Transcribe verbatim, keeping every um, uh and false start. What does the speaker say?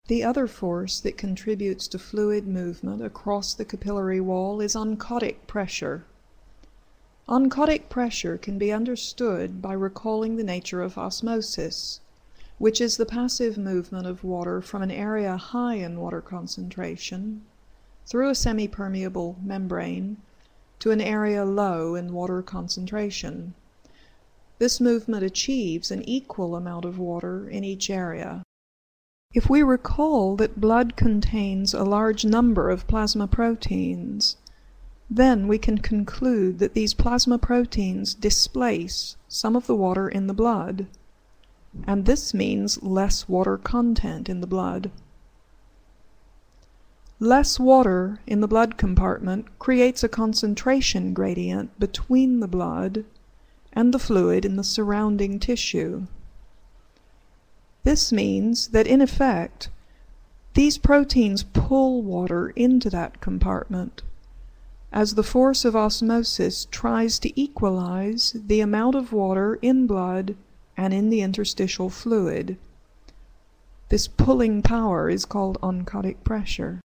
The other force that contributes to fluid movement across the capillary wall is oncotic pressure. Oncotic pressure can be understood by recalling the nature of osmosis, which is the passive movement of water from an area high in water concentration through a semi-permeable membrane to an area low in water concentration. This movement achieves an equal amount of water in each area. If we recall that blood contains a large number of plasma proteins, then we can conclude that these plasma proteins displace some of the water in the blood, and this means less water content in the blood. Less water in the blood compartment creates a concentration gradient between the blood and the fluid in the surrounding tissue. This means that, in effect, these proteins pull water into that compartment as the force of osmosis tries to equalize the amount of water in blood and in the interstitial fluid. This pulling power is called oncotic pressure.